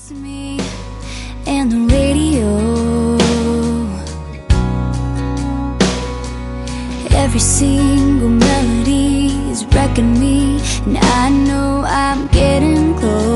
It's me and the radio. Every single melody is wrecking me, and I know I'm getting close.